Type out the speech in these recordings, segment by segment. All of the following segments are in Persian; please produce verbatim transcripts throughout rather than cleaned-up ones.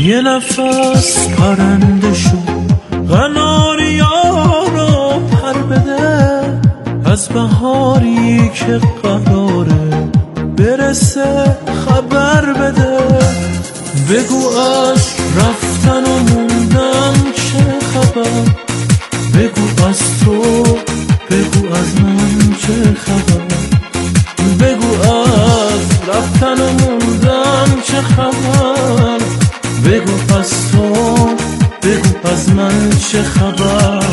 یه نفس پرنده شو قناریا رو پر بده، از بهاری که قراره برسه خبر بده. بگو از رفتن و موندن چه خبر، بگو از تو، بگو از من چه خبر. بگو از رفتن و موندن چه خبر، بگو از تو، بگو از من چه خبر.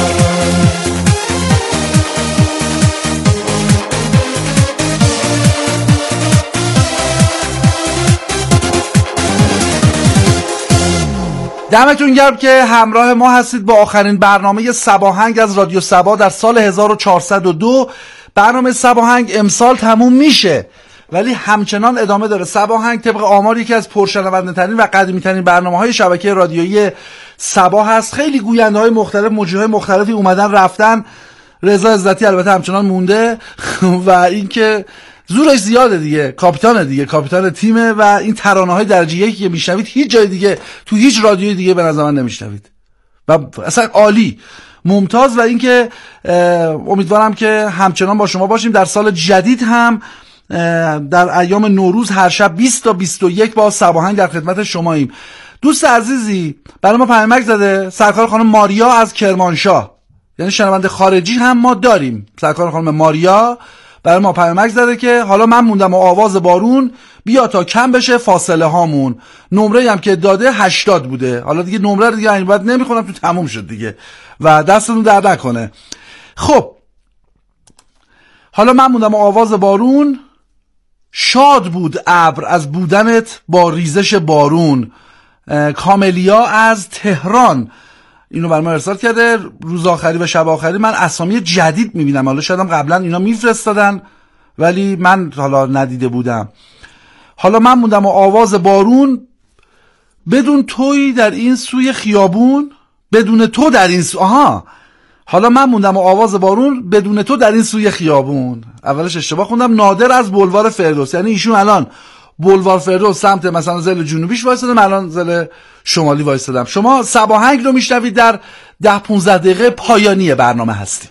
دمتون گرم که همراه ما هستید با آخرین برنامه سباهنگ از رادیو سبا در سال هزار و چهارصد و دو. برنامه سباهنگ امسال تموم میشه ولی همچنان ادامه داره. سباهنگ طبق آمار یکی از پرشنونده ترین و قدیمی ترین برنامه های شبکه رادیویی سبا هست. خیلی گوینده های مختلف، موجهای مختلفی اومدن رفتن. رضا عزتی البته همچنان مونده و اینکه زورش زیاده دیگه، کاپیتانه دیگه، کاپیتان تیمه و این ترانه های درجه یکی که میشنوید هیچ جای دیگه تو هیچ رادیوی دیگه به نظر من نمیشنوید و اصلا عالی، ممتاز. و اینکه امیدوارم که همچنان با شما باشیم در سال جدید هم. در ایام نوروز هر شب بیست تا بیست و یک با سباهنگ در خدمت شماییم. دوست عزیزی برای ما پیامک زده، سرکار خانم ماریا از کرمانشاه، یعنی شنونده خارجی هم ما داریم. سرکار خانم ماریا برای ما پیامک زده که حالا من موندم و آواز بارون بیا تا کم بشه فاصله هامون. نمره هم که داده هشتاد بوده. حالا دیگه نمره رو دیگه این بعد نمیخونم تو تموم شد دیگه و دستتون درد نکنه. خب حالا من موندم و آواز بارون، شاد بود ابر از بودنت با ریزش بارون. کاملیا از تهران اینو برام ارسال کرده. روز آخری و شب آخری من اسامی جدید میبینم، حالا شاید هم قبلا اینا میفرستادن ولی من حالا ندیده بودم. حالا من موندم و آواز بارون، بدون توی در این سوی خیابون، بدون تو در این سو... آها حالا من موندم و آواز بارون، بدون تو در این سوی خیابون. اولش اشتباه خوندم. نادر از بولوار فردوس، یعنی ایشون الان بولوار فردوس سمت مثلا زل جنوبیش وایسادم، الان زل شمالی وایسادم. شما سباهنگ رو میشنوید، در ده پونزده دقیقه پایانی برنامه هستیم.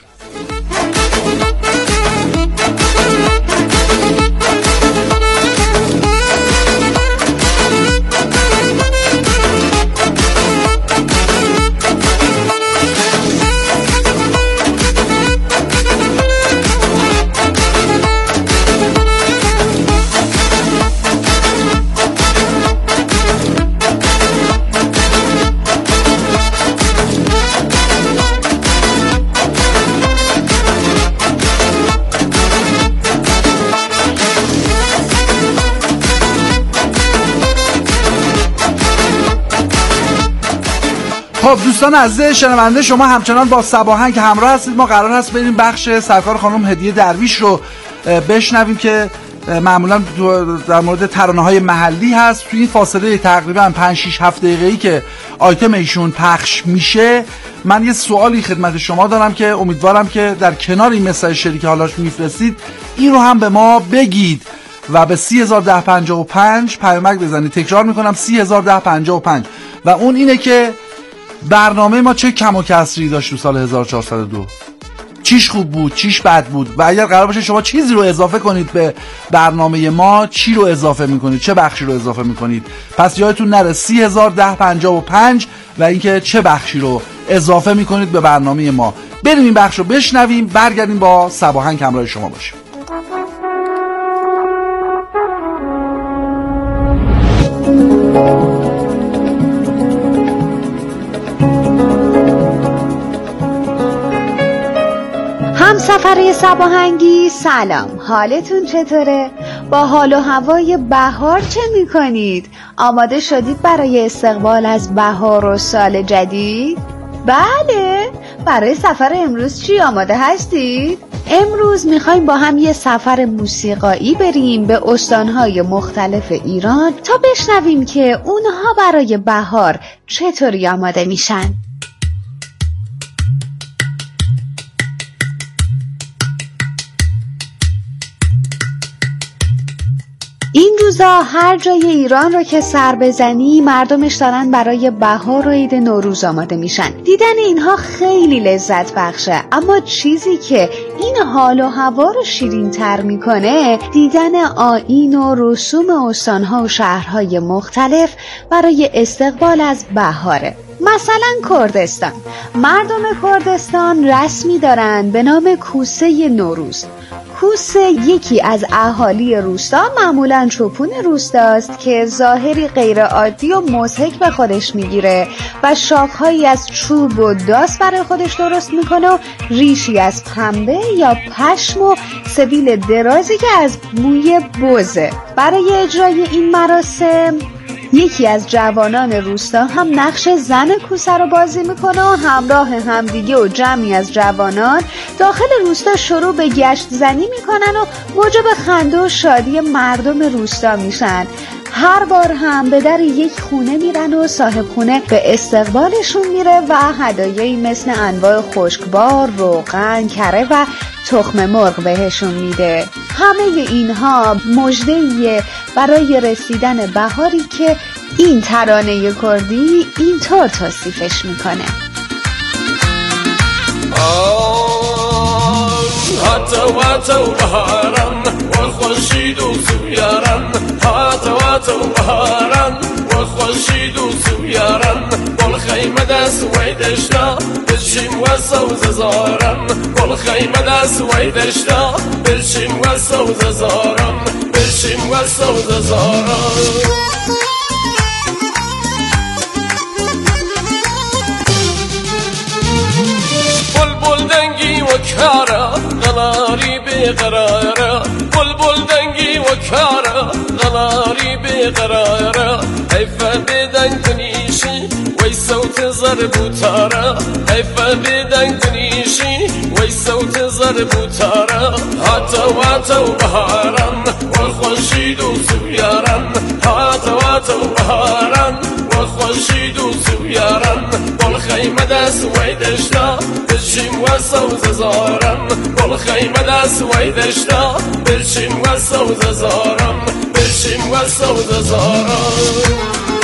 خب دوستان عزیز شنونده، شما همچنان با سباهنگ همراه هستید. ما قرار هست بریم بخش سرکار خانم هدیه درویش رو بشنویم که معمولا در مورد ترانه‌های محلی هست. توی این فاصله تقریبا پنج شش هفت دقیقه‌ای که آیتم ایشون پخش میشه، من یه سوالی خدمت شما دارم که امیدوارم که در کنار این مسیج شریک حالاش میفرستید این رو هم به ما بگید و به سی هزار و ده پنجاه و پنج پیامک بزنید. تکرار میکنم سی هزار و ده پنجاه و پنج و اون اینه که برنامه ما چه کم و کسری داشت تو سال هزار و چهارصد و دو، چیش خوب بود، چیش بد بود و اگر قرار باشه شما چیزی رو اضافه کنید به برنامه ما، چی رو اضافه میکنید، چه بخشی رو اضافه میکنید. پس یادتون نره سی هزار و ده پنجاه و پنج و اینکه چه بخشی رو اضافه میکنید به برنامه ما. بریم این بخش رو بشنویم، برگردیم با سباهنگ همراه شما باشیم. همسفره سباهنگی سلام، حالتون چطوره؟ با حال و هوای بهار چه میکنید؟ آماده شدید برای استقبال از بهار و سال جدید؟ بله، برای سفر امروز چی آماده هستید؟ امروز میخوایم با هم یه سفر موسیقایی بریم به استانهای مختلف ایران تا بشنویم که اونها برای بهار چطوری آماده میشن. این روزا هر جای ایران رو که سر بزنی مردمش دارن برای بهار و عید نوروز آماده میشن. دیدن اینها خیلی لذت بخشه، اما چیزی که این حال و هوا رو شیرین تر میکنه دیدن آیین و رسوم استانها و شهرهای مختلف برای استقبال از بهاره. مثلا کردستان، مردم کردستان رسمی دارن به نام کوسه نوروز. کوسه یکی از اهالی روستا، معمولاً چوپون روستاست که ظاهری غیر عادی و مضحک به خودش میگیره و شاخهایی از چوب و داس برای خودش درست میکنه و ریشی از پنبه یا پشم و سبیل درازی که از موی بزه. برای اجرای این مراسم یکی از جوانان روستا هم نقش زن کوسه رو بازی میکنه و همراه همدیگه و جمعی از جوانان داخل روستا شروع به گشت زنی میکنن و موجب خنده و شادی مردم روستا میشن. هر بار هم به در یک خونه میرن و صاحب خونه به استقبالشون میره و هدایایی مثل انواع خشکبار، روغن، کره و تخم مرغ بهشون میده. همه اینها مژده‌ایه برای رسیدن بهاری که این ترانه کردی اینطور توصیفش میکنه. هاتو هاتو بهارم و خوشید و سویارم، هاتو هاتو بهارم و خوشید و سویارم، گل خیمه دست وی دشتا بشیم و سوز زارم، گل خیمه دست وی دشتا بشیم و سوز زارم، بشیم و سوز زارم. بلبل دنگی و کارا غلاری بیقرارا، بلبل دنگی و کارا غلاری بیقرارا، حیفه بدنگ تنیشی وی صوت زربوتارا، حیفه بدنگ تنیشی وی صوت زربوتارا. هاتو هاتو بهارم و خوشید و سویارم، هاتو هاتو بهارم و خوشید و سویارم، گل خیمه دست وی دشتا بشیم و سوز زارم، گل خیمه دست وی دشتا بشیم و سوز زارم، بشیم و سوز زارم.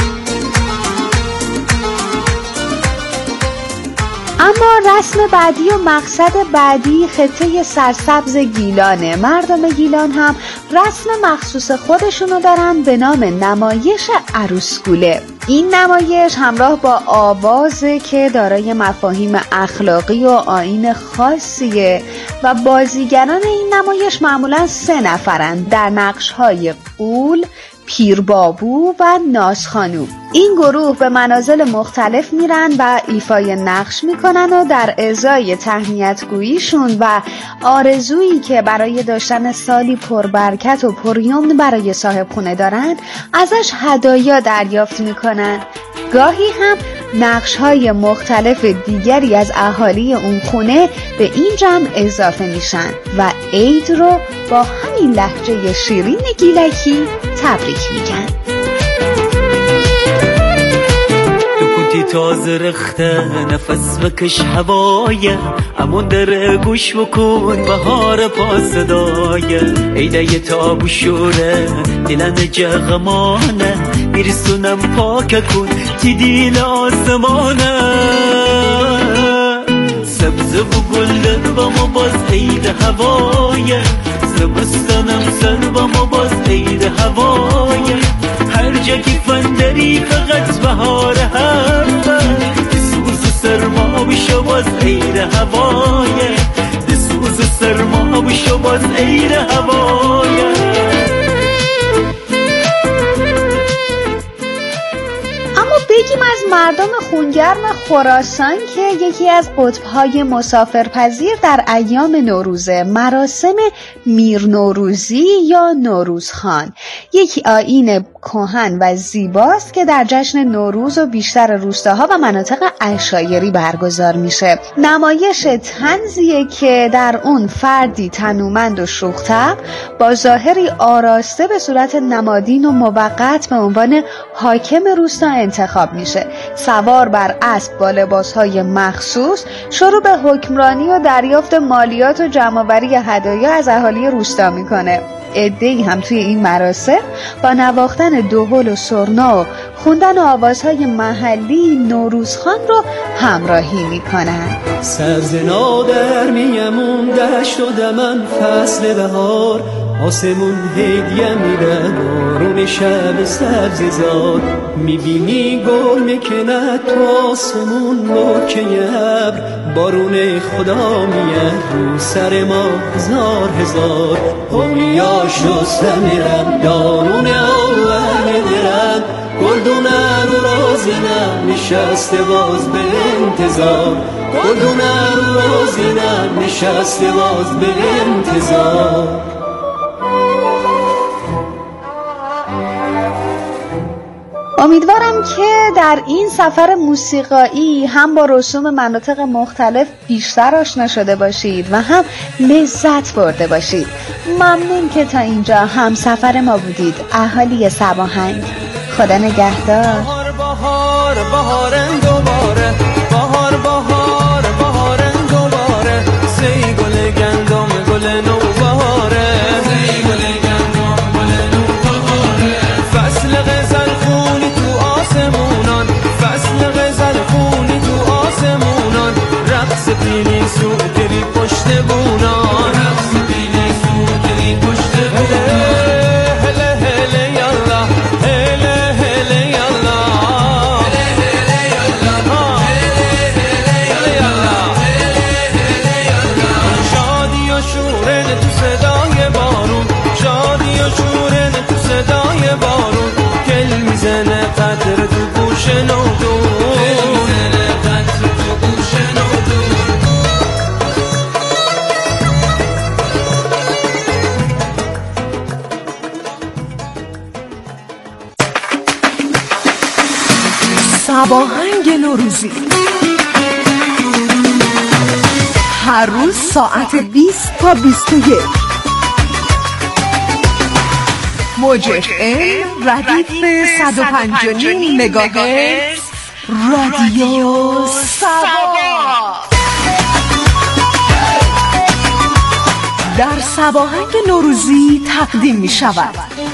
اما رسم بعدی و مقصد بعدی خطه سرسبز گیلانه. مردم گیلان هم رسم مخصوص خودشونو دارن به نام نمایش عروسگوله. این نمایش همراه با آوازه که دارای مفاهیم اخلاقی و آیین خاصیه و بازیگران این نمایش معمولا سه نفرن در نقش‌های غول، پیربابو و نازخانوم. این گروه به منازل مختلف میرن و ایفای نقش میکنن و در ازای تهنیتگوییشون و آرزویی که برای داشتن سالی پربرکت و پریمن برای صاحب خونه دارن ازش هدایا دریافت میکنن. گاهی هم نقش‌های مختلف دیگری از اهالی اون خونه به این جمع اضافه میشن و عید رو با همین لهجه شیرین گیلکی تبریک میگن. تو تازه رخته نفس بکش هوایه، امون در گوش بکن بهار پاسدایه، عیده تابو شوره دلم جغمانه، میرسونم پاک کن تی دیل آسمانه، سبز و گل و ما باز عید هوایه، زمستانم سر و ما باز عید هوایه، هر جا که فندری فقط بهار همه، دسوز سرما بشو باز عید هوایه، دسوز سرما بشو باز عید هوایه. بگیم از مردم خونگرم خراسان که یکی از قطب‌های مسافرپذیر در ایام نوروزه، مراسم میر نوروزی یا نوروزخان. یکی آیین کهن و زیباست که در جشن نوروز و بیشتر روستاها و مناطق عشایری برگزار میشه. نمایش طنزیه که در اون فردی تنومند و شوخ‌طبع با ظاهری آراسته به صورت نمادین و موقت به عنوان حاکم روستا انتخاب انتخاب میشه. سوار بر اسب با لباسهای مخصوص شروع به حکمرانی و دریافت مالیات و جمع‌آوری هدایا از اهالی روستا میکنه. عده‌ای هم توی این مراسم با نواختن دهل و سرنا و خوندن آوازهای محلی نوروزخان رو همراهی میکنن. سبز نادر میمون دشت و دمن فصل بهار، آسمون هدیه میده بارون شب سبز زار، میبینی گل میکنه تو آسمون لکه ابر، بارون خدا میاد رو سر ما هزار هزار، همیاشو سمیرم دارون آور میدرم، گلدونه رو رازینم نشسته باز به انتظار، گلدونه رو رازینم نشسته باز به انتظار. امیدوارم که در این سفر موسیقایی هم با رسوم مناطق مختلف بیشتر آشنا شده باشید و هم لذت برده باشید. ممنون که تا اینجا هم سفر ما بودید اهالی سباهنگ. خدا نگهدار. بهار بهار بهارن دوباره، بهار بهار بهارن دوباره، سی گل گندم گل نوبهاره، سی گل گندم گل نوبهاره، فصل غزل خونی تو آسمونان، فصل غزل خونی تو آسمونان، رقص پیلی سوگری پشت بونان، رقص پیلی سوگری پشت بونان. سباهنگ نوروزی هر روز ساعت بیست تا بیست و یک موج اف ام ردیف صد و پنج و نیم مگاهرتز رادیو سبا در سباهنگ نوروزی تقدیم می شود.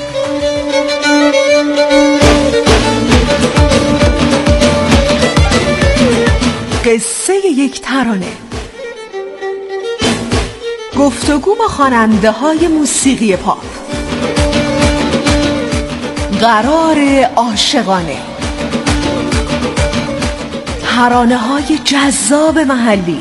قصه یک ترانه، گفتگو با خواننده های موسیقی پاپ، قرار عاشقانه، ترانه های جذاب محلی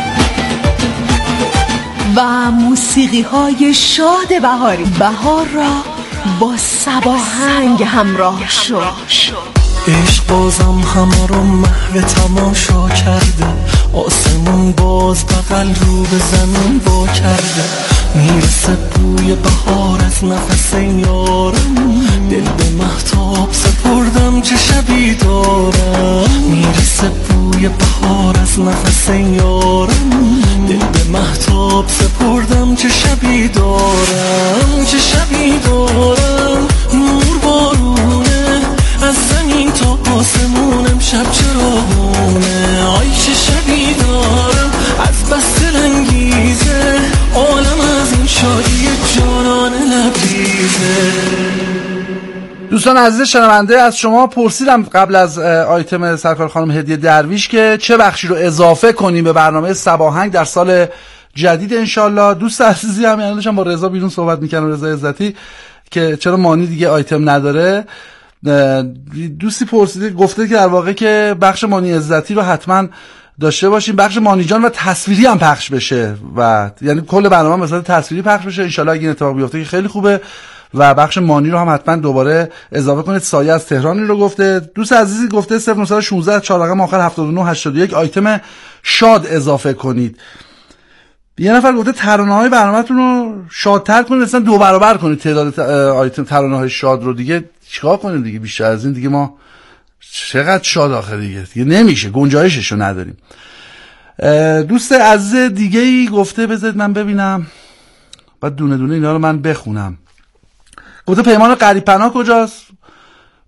و موسیقی های شاد بهاری. بهار را با سباهنگ همراه شو. عشق بازم همه رو محو تماشا کرده، آسمون باز بغل رو به زمین با کرده، میرسه بوی بهار از نفس یارم، دل به مهتاب سپردم چه شبی دارم، میرسه بوی بهار از نفس یارم، دل به مهتاب سپردم چه شبی دارم، چه شبی دارم، نور بارونه از زمین تا آسمونم، شب چراغونه، آی چه شبی دارم، از بس دلانگیزه، عالم از این شادی جانانه لبریزه. دوستان عزیز شنونده، از شما پرسیدم قبل از آیتم سرکار خانم هدیه درویش که چه بخشی رو اضافه کنیم به برنامه سباهنگ در سال جدید انشالله. دوست عزیزی هم یعنی داشتم با رضا بیرون صحبت میکنم، رضا عزتی، که چرا مانی دیگه آیتم نداره. دوستی پرسیده گفته که در واقع که بخش مانی عزتی رو حتما داشته باشیم، بخش مانی جان و تصویری هم پخش بشه و یعنی کل برنامه مثلا تصویری پخش بشه انشالله. اگه این اتفاق بیفته که خیلی خوبه و بخش مانی رو هم حتما دوباره اضافه کنید. سایه از تهرانی رو گفته. دوست عزیزی گفته صفر نه یک شش چهار رقم آخر هفتاد و نه هشتاد و یک آیتم شاد اضافه کنید. یه نفر گفته ترانه های برنامه‌تون رو شادتر کنید، مثلا دو برابر کنید تعداد آیتم ترانه های شاد رو. دیگه چیکار کنیم دیگه؟ بیشتر از این دیگه ما چقدر شاد آخه دیگه دیگه نمیشه، گنجایشش رو نداریم. دوست عزیز دیگه ای گفته بذارید من ببینم، بعد دونه دونه اینا رو من بخونم. گفته پیمان قریب پناه کجاست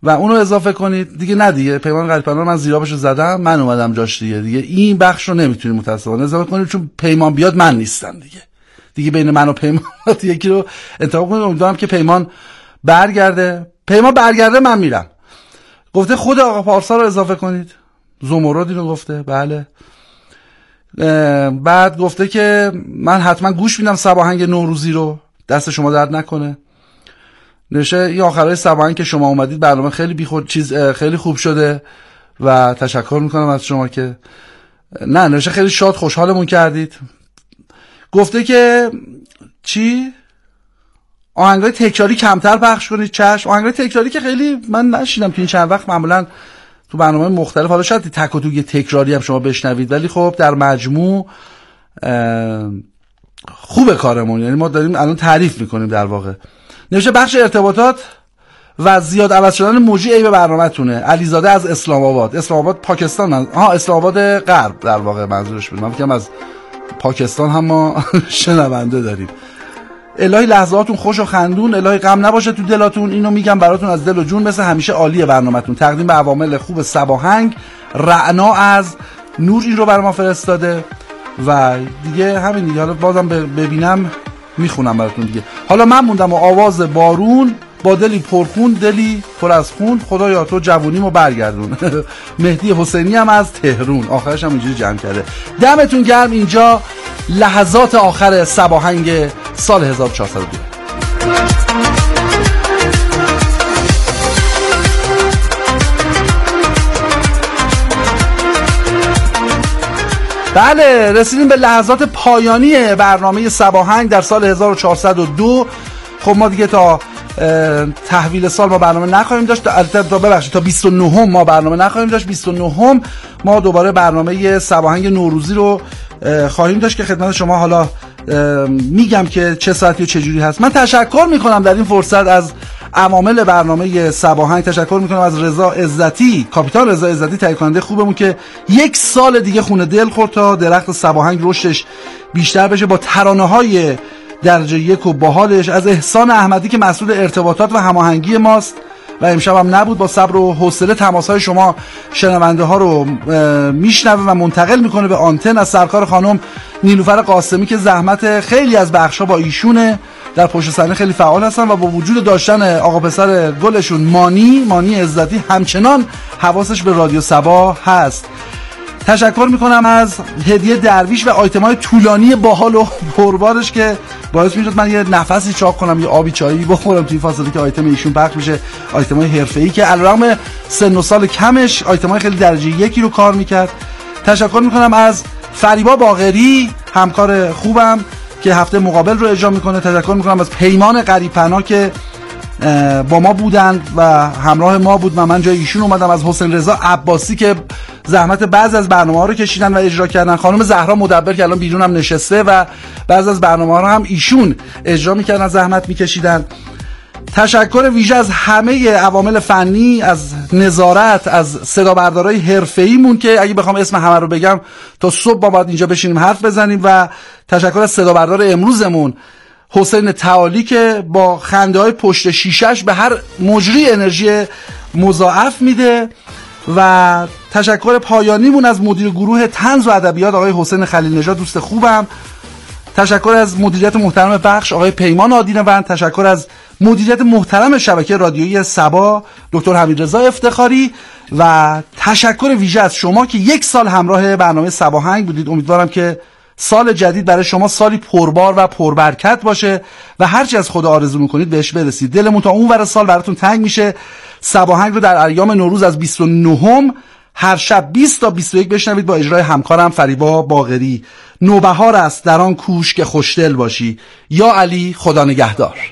و اونو اضافه کنید دیگه. نه دیگه پیمان قریپنا من زیرابشو زدم، من اومدم جاش دیگه. دیگه این بخش رو نمیتونید متأسفانه اضافه کنید چون پیمان بیاد من نیستم دیگه. دیگه بین من و پیمان یکی رو انتخاب کنید. امیدوارم که پیمان برگرده. پیمان برگرده من میرم. گفته خود آقا پارسا رو اضافه کنید. زمردی رو گفته. بله. بعد گفته که من حتما گوش میدم صباهنگ نوروزی رو، دست شما درد نکنه. نشه این آخرای صباهنگ که شما اومدید برنامه خیلی بیخود چیز خیلی خوب شده و تشکر میکنم از شما که نه نشه خیلی شاد خوشحالمون کردید. گفته که چی آهنگای تکراری کمتر پخش کنید. چشم. آهنگای تکراری که خیلی من نشیدم تو این چند وقت، معمولا تو برنامه مختلف، حالا شاید تک و توک تکراری هم شما بشنوید ولی خب در مجموع خوبه کارمون، یعنی ما داریم الان تعریف میکنیم در واقع. نوشته بخش ارتباطات و زیاد عوض شدن موجی عیب برنامه‌تونه. علیزاده از اسلام آباد. اسلام آباد پاکستان من... ها اسلام آباد غرب در واقع منظورش بود. من فکرم از پاکستان هم ما شنونده داریم. الهی لحظاتون خوش و خندون، الهی غم نباشه تو دلاتون. اینو میگم براتون از دل و جون، مثل همیشه عالیه برنامه‌تون. تقدیم به عوامل خوب صباهنگ. رعنا از نور این رو برام ما فرستاده و دیگه همین دیگه. حالا بازم ببینم میخونم براتون دیگه. حالا من موندم و آواز بارون با دلی پرخون، دلی پر از خون، خدایا تو جوونیمو برگردون. مهدی حسینی هم از تهران. آخرش هم اینجوری جمع کرده. دمتون گرم. اینجا لحظات آخر صباهنگ سال هزار و چهارصد و دو. بله رسیدیم به لحظات پایانی برنامه صباهنگ در سال هزار و چهارصد و دو. خب ما دیگه تا تحویل سال ما برنامه نخواهیم داشت. البته تا ببخشید تا بیست و نه ما برنامه نخواهیم داشت. بیست و نه ما دوباره برنامه صباهنگ نوروزی رو خواهیم داشت که خدمت شما حالا میگم که چه ساعتی و چه جوری هست. من تشکر میکنم در این فرصت از عوامل برنامه صباهنگ. تشکر میکنم از رضا عزتی، کاپیتان رضا عزتی، تهیه کننده خوبمون که یک سال دیگه خونه دل خورد تا درخت صباهنگ رشدش بیشتر بشه با ترانه‌های درجه یک و باحالش. از احسان احمدی که مسئول ارتباطات و هماهنگی ماست و امشب هم نبود، با صبر و حوصله تماس‌های شما شنونده ها رو میشنوه و منتقل میکنه به آنتن. از سرکار خانم نیلوفر قاسمی که زحمت خیلی از بخشا با ایشونه، در پشت صحنه خیلی فعال هستن و با وجود داشتن آقا پسر گلشون مانی مانی عزتی همچنان حواسش به رادیو صبا هست. تشکر میکنم از هدیه درویش و آیتم‌های طولانی باحال و پربارش که باعث میشد من یه نفسی چاق کنم، یه آبی چایی بخورم توی فاصله که آیتم ایشون پخش میشه. آیتم‌های حرفه‌ای که علیرغم سن و سال کمش آیتم‌های خیلی درجه یکی رو کار میکرد. تشکر میکنم از فریبا باقری همکار خوبم که هفته مقابل رو اجرا میکنه. تشکر میکنم از پیمان قریپنا که با ما بودن و همراه ما بود و من جای ایشون اومدم. از حسین رضا عباسی که زحمت بعض از برنامه‌ها رو کشیدن و اجرا کردن. خانم زهرا مدبر که الان بیرون هم نشسته و بعض از برنامه‌ها رو هم ایشون اجرا میکردن، زحمت میکشیدن. تشکر ویژه از همه عوامل فنی، از نظارت، از صدا بردارای حرفه‌ایمون که اگه بخوام اسم همه رو بگم تا صبح ما باید اینجا بشینیم حرف بزنیم. و تشکر از صدا بردار امروزمون حسین تعالی که با خنده های پشت شیشش به هر مجری انرژی مضاعف میده. و تشکر پایانیمون از مدیر گروه طنز و ادبیات آقای حسین خلیل نژاد، دوست خوبم. تشکر از مدیریت محترم بخش آقای پیمان آدینوند. تشکر از مدیریت محترم شبکه رادیویی صبا دکتر حمیدرضا افتخاری و تشکر ویژه از شما که یک سال همراه برنامه صباهنگ بودید. امیدوارم که سال جدید برای شما سالی پربار و پربرکت باشه و هرچی از خدا آرزو میکنید بهش برسید. دلمون تا اون ور سال براتون تنگ میشه. صباهنگ رو در ایام نوروز از بیست و نه هر شب بیست تا بیست و یک بشنوید با اجرای همکارم فریبا باقری. نوبهار است در آن کوش که خوشدل باشی. یا علی، خدا نگهدار.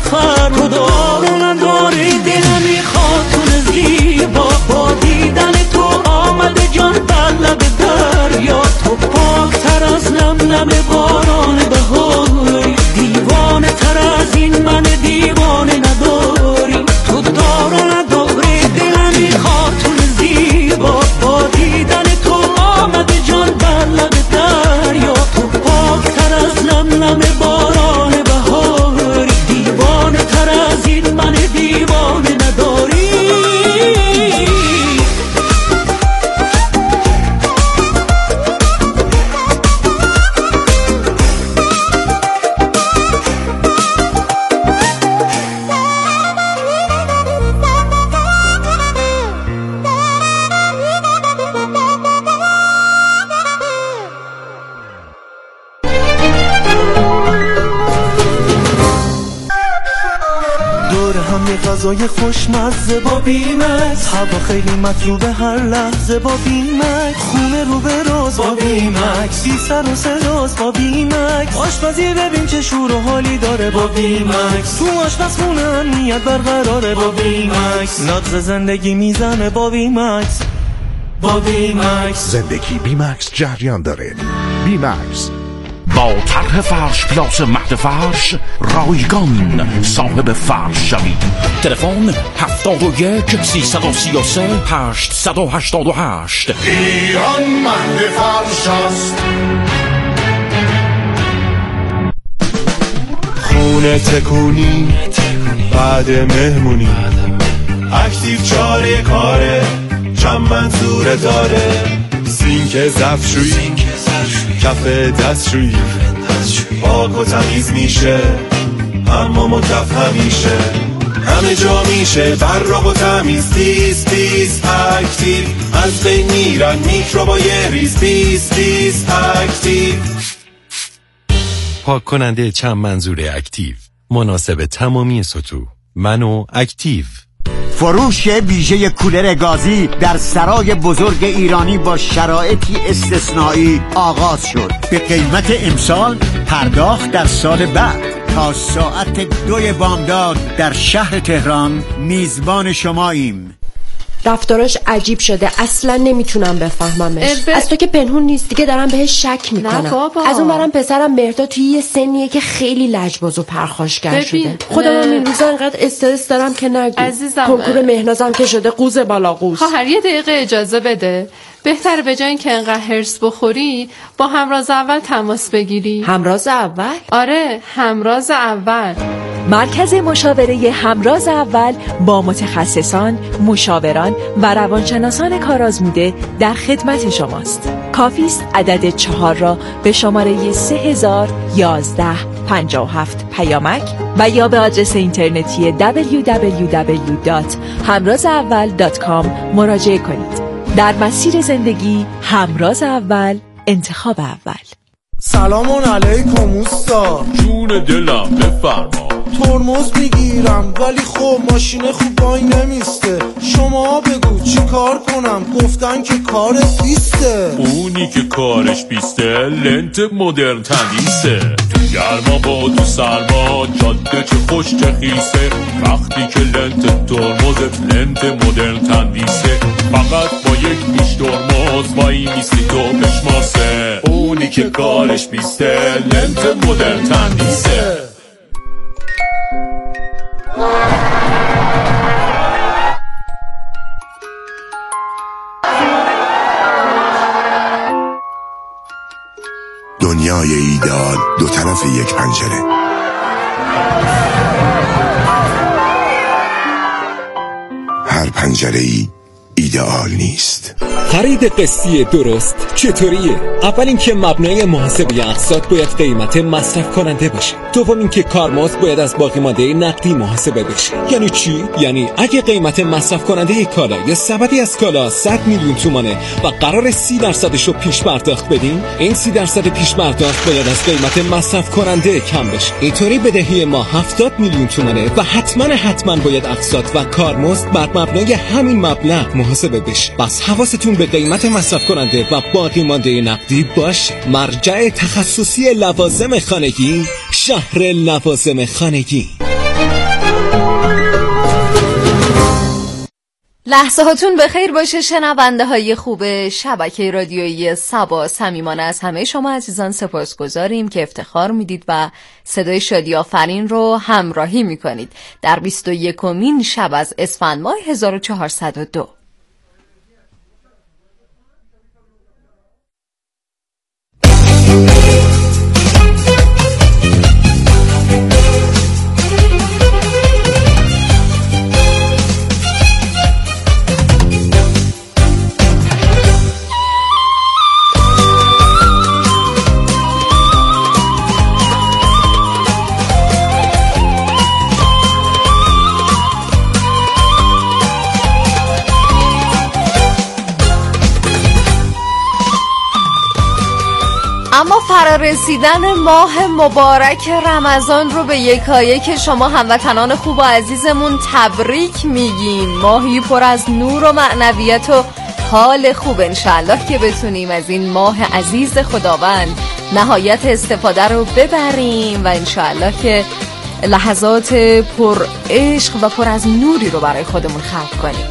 سفر تو دار و نداری دلم میخواد تو زیبا با دیدن تو آمده جان بر لب دریا تو پاکتر از نم نم باران بهاری دیوانه تر از این من دیوانه نداری تو دار و نداری دلم میخواد تو زیبا با دیدن تو آمده جان بر لب دریا تو پاکتر از نم نم باران بهاری دیوانه تر از این من دیوانه نداری غذای خوشمزه با بیمکس هوا خیلی مطلوبه هر لحظه با بیمکس خونه رو به راز با بیمکس بی سر و صداست با بیمکس آشپزی ببین چه شور و حالی داره با بیمکس تو آشپزخونه امنیت برقراره با بیمکس نقض زندگی میزنه با بیمکس با بیمکس زندگی بیمکس جریان داره. بیمکس با طرح فرش پلاس مهد فرش رایگان صاحب فرش شوید. تلفن هفتاد و یک سیصد و سی و سه هشتصد و هشتاد و هشت. ایران مهد فرش است. خونه تکونی بعد مهمونی اکتیو چاره کاره چند منظوره داره سینک ظرفشویی کف دستشویی پاک و تمیز میشه اما مدف همیشه همه جا میشه براق و تمیز تیز تیز اکتیو از بین میرن میکروبای ریز تیز تیز اکتیو پاک کننده چند منظور اکتیو مناسب تمامی سطوح من و اکتیو. فروش ویژه کولر گازی در سرای بزرگ ایرانی با شرایطی استثنایی آغاز شد. به قیمت امسال، پرداخت در سال بعد. تا ساعت دوی بامداد در شهر تهران میزبان شماییم. رفتاراش عجیب شده، اصلا نمیتونم بفهممش. از تو که پنهون نیست دیگه دارم بهش شک میکنم. نه بابا. از اون برم پسرم مهرداد توی یه سنیه که خیلی لجباز و پرخاشگر شده. خودم هم این روزا انقدر استرس دارم که نگو. عزیزم کنکور مهنازم که شده قوز بالا قوز. خواهر یه دقیقه اجازه بده. بهتره به جای اینکه انقدر هرس بخوری با همراز اول تماس بگیری. همراز اول؟ آره، همراز اول. مرکز مشاوره همراز اول با متخصصان، مشاوران و روانشناسان کارآزموده در خدمت شماست. کافی است عدد چهار را به شماره سه هزار و یازده پنجاه و هفت پیامک و یا به آدرس اینترنتی دبلیو دبلیو دبلیو دات همراز اول دات کام مراجعه کنید. در مسیر زندگی همراز اول، انتخاب اول. سلام علیکم اوستا. جون دلم بفرما. ترمز میگیرم ولی خب ماشین خوب وای نمیسته. شما بگو چی کار کنم؟ گفتن که کارت بیسته. اونی که کارش بیسته لنت مدرن تندیسه. تو گرما با تو سرما جاده چه خوش چه خیسه. وقتی که لنت ترمزت لنت مدرن تندیسه. فقط با یک پیش ترمز وای میستی تو بشماسه. اونی که کارش بیسته لنت مدرن تندیسه. دنیای ایدئال دو طرف یک پنجره. هر پنجره‌ای ایدئال نیست. خرید قسطی درست چطوریه؟ اول اینکه مبنای محاسبه اقساط باید قیمت مصرف کننده باشه. دوم اینکه کارمزد باید از باقی مانده نقدی محاسبه بشه. یعنی چی؟ یعنی اگه قیمت مصرف کننده کالا یا سبدی از کالا صد میلیون تومانه و قرار سی درصدش رو پیش پرداخت بدیم، این سی درصد پیش پرداخت باید از قیمت مصرف کننده کم بشه. اینطوری بدهی ما هفتاد میلیون تومانه و حتما حتما باید اقساط و کارمزد بر مبنای همین مبلغ محاسبه بشه. بس حواستون به قیمت مصرف کننده و باقی مانده نقدی باشه. مرجع تخصصی لوازم خانگی، شهر لوازم خانگی. لحظه هاتون بخیر باشه شنونده های خوب شبکه رادیویی سبا. صمیمانه از همه شما عزیزان سپاسگزاریم که افتخار میدید و صدای شادی آفرین رو همراهی میکنید در بیست و یکمین شب از اسفند ماه هزار و چهارصد و دو. اما فرارسیدن ماه مبارک رمضان رو به یکایک شما هموطنان خوب و عزیزمون تبریک میگیم. ماهی پر از نور و معنویت و حال خوب، انشالله که بتونیم از این ماه عزیز خداوند نهایت استفاده رو ببریم و انشالله که لحظات پر عشق و پر از نوری رو برای خودمون خلق کنیم.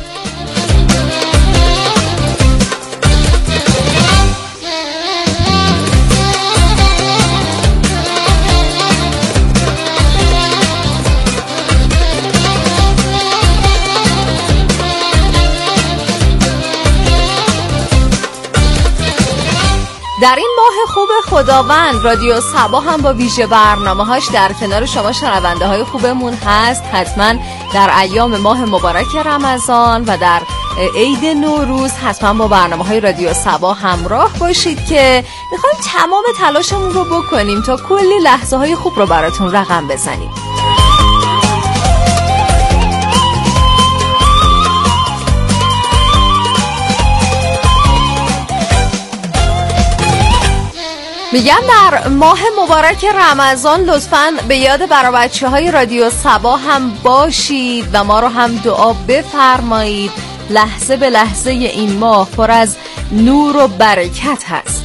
در این ماه خوب خداوند رادیو سبا هم با ویژه برنامه‌هاش در کنار شما شنونده های خوبمون هست. حتما در ایام ماه مبارک رمضان و در عید نوروز حتما با برنامه‌های رادیو سبا همراه باشید که می‌خوایم تمام تلاشمون رو بکنیم تا کلی لحظه های خوب رو براتون رقم بزنیم. میگم در ماه مبارک رمضان لطفاً به یاد برای بچه های رادیو سبا هم باشید و ما رو هم دعا بفرمایید. لحظه به لحظه این ماه پر از نور و برکت هست.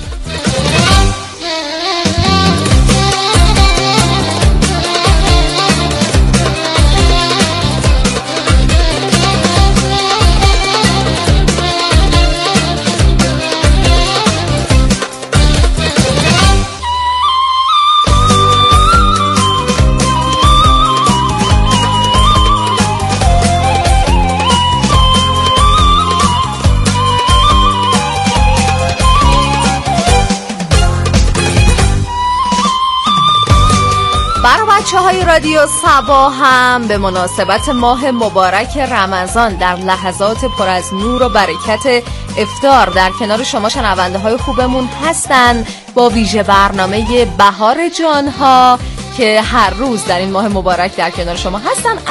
بچه های رادیو سبا هم به مناسبت ماه مبارک رمضان در لحظات پر از نور و برکت افطار در کنار شما شنونده های خوبمون هستن با ویژه برنامه بهار جانها که هر روز در این ماه مبارک در کنار شما هستن.